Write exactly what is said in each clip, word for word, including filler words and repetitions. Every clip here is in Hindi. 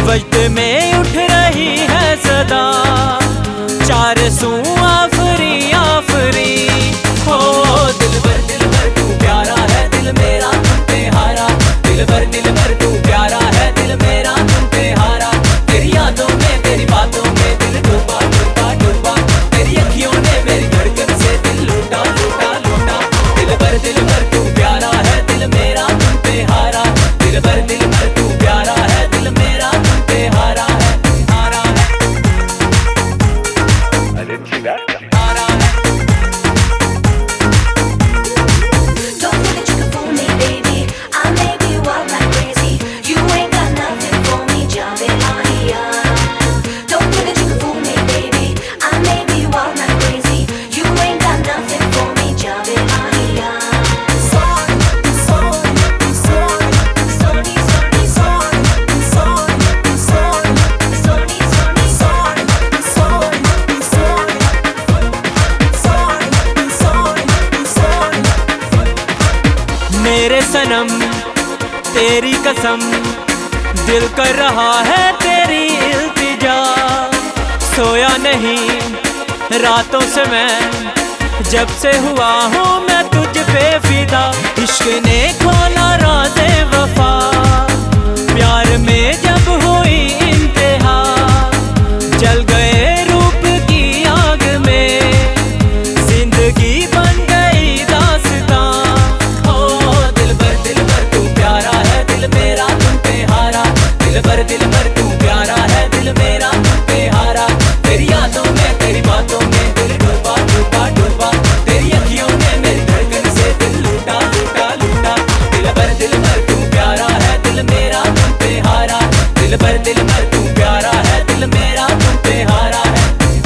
वजद में उठ रही है सदा, चार सू आफरी आफरी। हो दिल भर दिल भर तू प्यारा है, दिल मेरा तुम पे हारा। दिल भर दिल भर तू प्यारा है, दिल मेरा तुम पे हारा। तेरी यादों में तेरी बातों में दिल डूबा डूबा डूबा। तेरी अखियों ने मेरी धड़कन से दिल लूटा लूटा लूटा। दिल भर दिल भर तू प्यारा है, दिल मेरा तुम पे हारा। दिल भर दिल भर तू प्यारा है, दिल मेरा तुम पे हारा है, हारा है। हारा है। मेरे सनम तेरी कसम, दिल कर रहा है तेरी इल्तिजा। सोया नहीं रातों से मैं, जब से हुआ हूँ मैं तुझ पे फिदा। इश्क ने खोला राज़े वफा, प्यार में जब हुई इंतहा। जल गए रूप की आग में, जिंदगी बन गई दास्तां। दिल भर दिल भर तू प्यारा है, दिल मेरा तुम पे हारा। तेरी यादों में तेरी बातों में दिल डूबा डूबा डूबा। तेरी अखियों ने मेरी धड़कन से दिल लूटा लूटा लूटा। दिल भर दिल भर तू प्यारा है, दिल मेरा तुम पे हारा। दिल भर दिल भर तू प्यारा है, दिल मेरा तुम पे हारा है।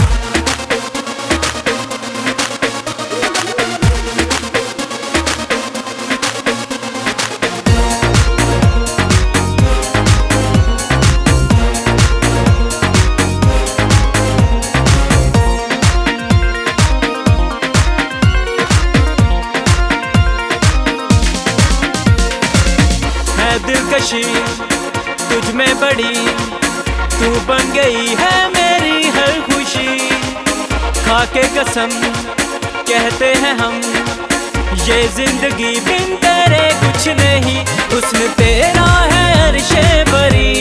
दिलकशी तुझ में बड़ी, तू बन गई है मेरी हर खुशी। खाके कसम कहते हैं हम, ये जिंदगी बिन तेरे कुछ नहीं। हुस्न तेरा है अर्शे बरी,